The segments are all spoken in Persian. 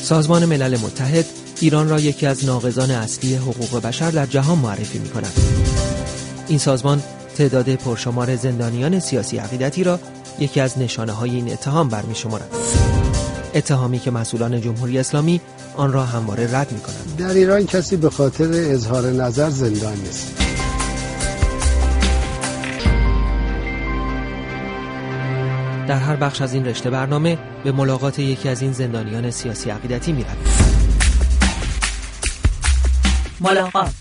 سازمان ملل متحد ایران را یکی از ناقضان اصلی حقوق بشر در جهان معرفی می‌کند. این سازمان تعداد پرشمار زندانیان سیاسی عقیدتی را یکی از نشانه‌های این اتهام برمی‌شمارد. اتهامی که مسئولان جمهوری اسلامی آن را همواره رد می‌کنند. در ایران کسی به خاطر اظهار نظر زندان نیست. در هر بخش از این رشته برنامه به ملاقات یکی از این زندانیان سیاسی عقیدتی می‌رویم. ملاقات.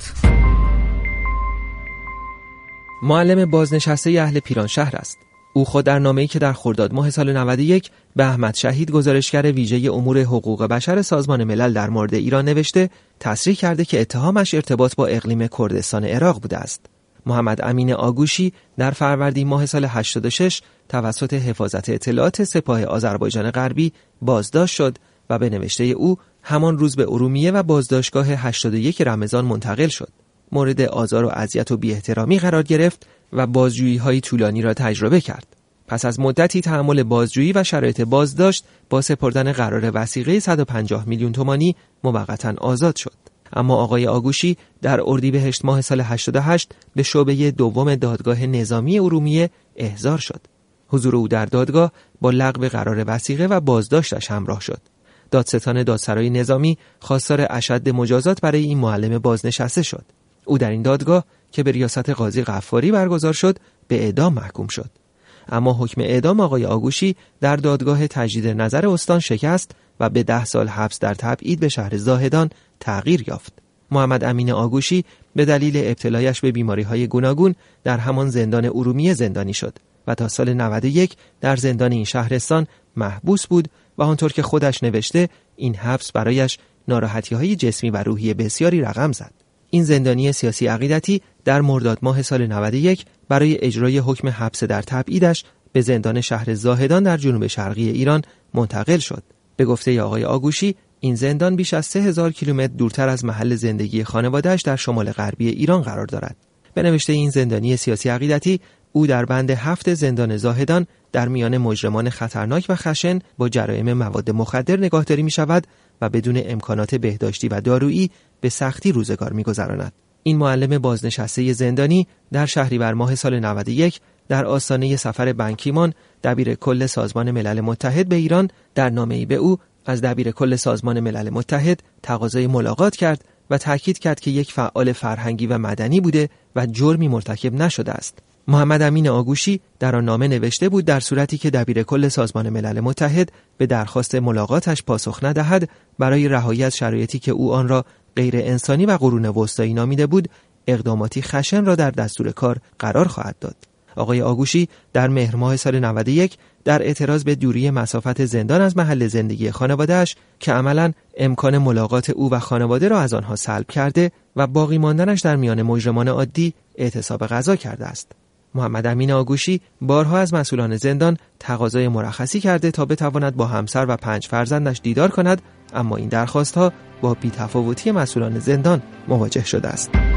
معلم بازنشسته اهل پیرانشهر است. او خود در نامه‌ای که در خرداد ماه سال 91 به احمد شهید گزارشگر ویژه امور حقوق بشر سازمان ملل در مورد ایران نوشته، تصریح کرده که اتهامش ارتباط با اقلیم کردستان عراق بوده است. محمد امین آگوشی در فروردین ماه سال 86 توسط حفاظت اطلاعات سپاه آذربایجان غربی بازداشت شد و به نوشته او همان روز به ارومیه و بازداشتگاه 81 رمضان منتقل شد. مورد آزار و اذیت و بی‌احترامی قرار گرفت و بازجویی‌های طولانی را تجربه کرد. پس از مدتی تحمل بازجویی و شرایط بازداشت با سپردن قرار وثیقه 150 میلیون تومانی موقتا آزاد شد. اما آقای آگوشی در اردیبهشت ماه سال 88 به شعبه دوم دادگاه نظامی ارومیه احضار شد. حضور او در دادگاه با لغو قرار وثیقه و بازداشتش همراه شد. دادستان دادسرای نظامی خواستار اشد مجازات برای این معلم بازنشسته شد. او در این دادگاه که به ریاست قاضی غفاری برگزار شد به اعدام محکوم شد. اما حکم اعدام آقای آگوشی در دادگاه تجدید نظر استان شکست و به 10 سال حبس در تبعید به شهر زاهدان تغییر یافت. محمد امین آگوشی به دلیل ابتلایش به بیماری‌های گوناگون در همان زندان ارومیه زندانی شد و تا سال 91 در زندان این شهرستان محبوس بود و آنطور که خودش نوشته این حبس برایش ناراحتی‌های جسمی و روحی بسیاری رقم زد. این زندانی سیاسی عقیدتی در مرداد ماه سال 91 برای اجرای حکم حبس در تبعیدش به زندان شهر زاهدان در جنوب شرقی ایران منتقل شد. به گفته آقای آگوشی این زندان بیش از 3000 کیلومتر دورتر از محل زندگی خانواده‌اش در شمال غربی ایران قرار دارد. به نوشته این زندانی سیاسی عقیدتی او در بند 7 زندان زاهدان در میان مجرمان خطرناک و خشن با جرایم مواد مخدر نگهداری می‌شود و بدون امکانات بهداشتی و دارویی به سختی روزگار می‌گذراند. این معلم بازنشسته زندانی در شهریور ماه سال 91 در آستانه سفر بنکیمان دبیر کل سازمان ملل متحد به ایران در نامه‌ای به او از دبیر کل سازمان ملل متحد تقاضای ملاقات کرد و تاکید کرد که یک فعال فرهنگی و مدنی بوده و جرمی مرتکب نشده است. محمد امین آگوشی در آن نامه نوشته بود در صورتی که دبیر کل سازمان ملل متحد به درخواست ملاقاتش پاسخ ندهد برای رهایی از شرایطی که او آن را غیر انسانی و قرون وسطایی نامیده بود اقداماتی خشن را در دستور کار قرار خواهد داد. آقای آگوشی در مهر ماه سال 91 در اعتراض به دوری مسافت زندان از محل زندگی خانواده‌اش که عملاً امکان ملاقات او و خانواده را از آنها سلب کرده و باقی ماندنش در میان مجرمان عادی اعتصاب غذا کرده است. محمد امین آگوشی بارها از مسئولان زندان تقاضای مرخصی کرده تا بتواند با همسر و 5 فرزندش دیدار کند، اما این درخواست‌ها با بی‌تفاوتی مسئولان زندان مواجه شده است.